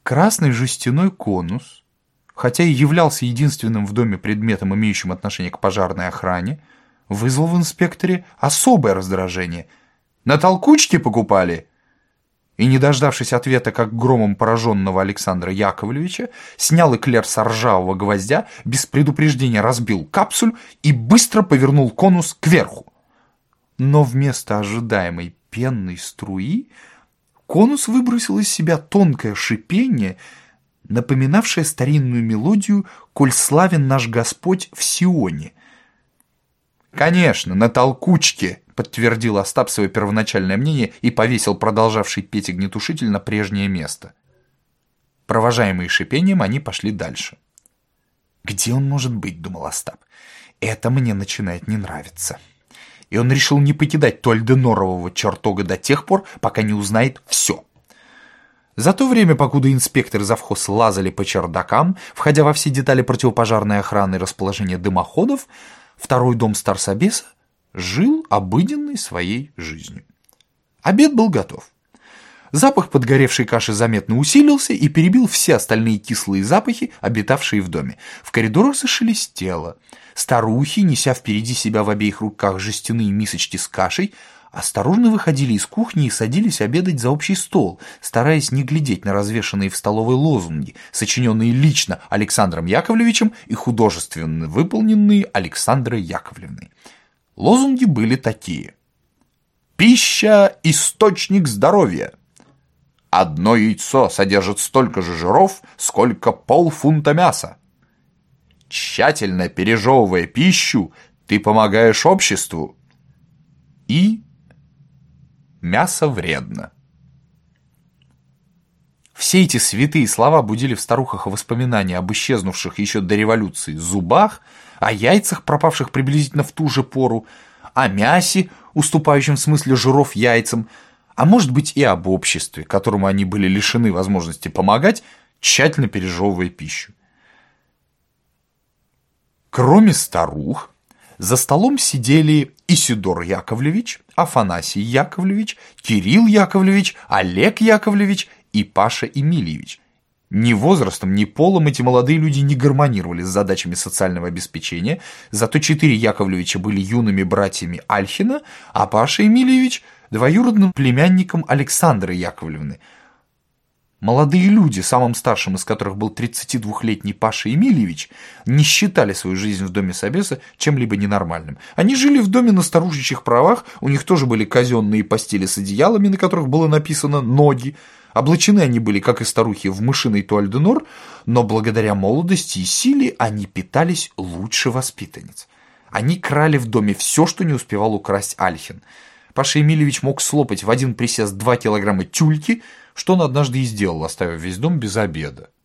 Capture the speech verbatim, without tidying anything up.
Красный жестяной конус, хотя и являлся единственным в доме предметом, имеющим отношение к пожарной охране, вызвал в инспекторе особое раздражение. «На толкучке покупали?» И, не дождавшись ответа как громом пораженного Александра Яковлевича, снял эклер с ржавого гвоздя, без предупреждения разбил капсуль и быстро повернул конус кверху. Но вместо ожидаемой пенной струи конус выбросил из себя тонкое шипение, напоминавшее старинную мелодию «Коль славен наш Господь в Сионе». «Конечно, на толкучке», — подтвердил Остап свое первоначальное мнение и повесил продолжавший петь огнетушитель на прежнее место. Провожаемые шипением, они пошли дальше. «Где он может быть?» — думал Остап. «Это мне начинает не нравиться». И он решил не покидать Тольденорового чертога до тех пор, пока не узнает все. За то время, покуда инспектор и завхоз лазали по чердакам, входя во все детали противопожарной охраны и расположения дымоходов, второй дом старсобеса жил обыденной своей жизнью. Обед был готов. Запах подгоревшей каши заметно усилился и перебил все остальные кислые запахи, обитавшие в доме. В коридорах зашелестело. Старухи, неся впереди себя в обеих руках жестяные мисочки с кашей, осторожно выходили из кухни и садились обедать за общий стол, стараясь не глядеть на развешанные в столовой лозунги, сочиненные лично Александром Яковлевичем и художественно выполненные Александрой Яковлевной. Лозунги были такие: «Пища – источник здоровья». «Одно яйцо содержит столько же жиров, сколько полфунта мяса». «Тщательно пережевывая пищу, ты помогаешь обществу». И «мясо вредно». Все эти святые слова будили в старухах воспоминания об исчезнувших еще до революции зубах, о яйцах, пропавших приблизительно в ту же пору, о мясе, уступающем в смысле жиров яйцам, а может быть и об обществе, которому они были лишены возможности помогать, тщательно пережевывая пищу. Кроме старух, за столом сидели Исидор Яковлевич, Афанасий Яковлевич, Кирилл Яковлевич, Олег Яковлевич и Паша Эмильевич. Ни возрастом, ни полом эти молодые люди не гармонировали с задачами социального обеспечения, зато четыре Яковлевича были юными братьями Альхина, а Паша Эмильевич – двоюродным племянником Александры Яковлевны. Молодые люди, самым старшим из которых был тридцатидвухлетний Паша Эмильевич, не считали свою жизнь в доме собеса чем-либо ненормальным. Они жили в доме на старушечьих правах, у них тоже были казенные постели с одеялами, на которых было написано «ноги». Облачены они были, как и старухи, в мышиный туаль-де-нор, но благодаря молодости и силе они питались лучше воспитанниц. Они крали в доме все, что не успевал украсть Альхин. Паша Эмильевич мог слопать в один присест два килограмма тюльки, что он однажды и сделал, оставив весь дом без обеда.